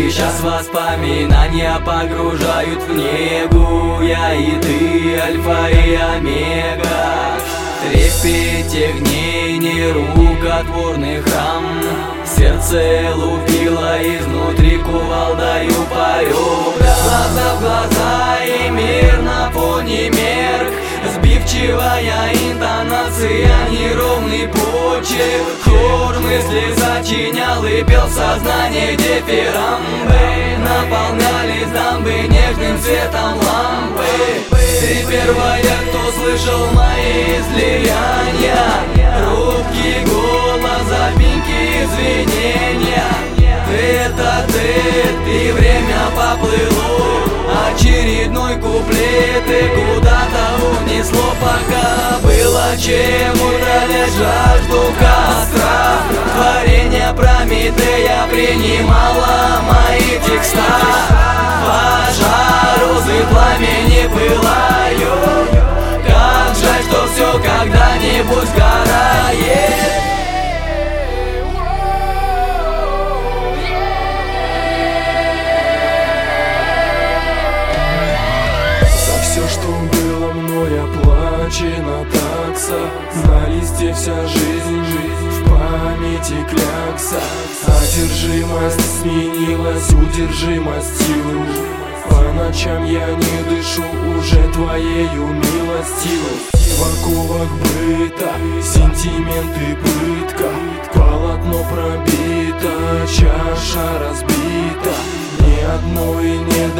Сейчас воспоминания погружают в негу. Я и ты, альфа и омега. Трепет тех дней, нерукотворный храм. Сердце лупило изнутри кувалдою по ребрам. Глаза в глаза и мир на фоне мерк. Сбивчивая интонация, неровный почерк. Хор мысли сочинял и пел в сознании дифирамбы. Наполнялись дамбы нежным светом лампы. Ты первая, кто слышал мои излияния. Робкий голос, запинки, извинения. Это ты, и время поплыло. Очередной куплет и куда-то унесло. Пока было чем утолять жажду костра. Творение Прометея принимало мои текста. Пожар, розы пламени пылают. Как жаль, что все когда-нибудь сгорает. Все, что было мной оплачено такса. На листе вся жизнь, в памяти клякса. Одержимость сменилась удержимостью. По ночам я не дышу уже твоею милостью. В оковах быта сентименты пытка. Полотно пробито, чаша разбита. Ни одной нет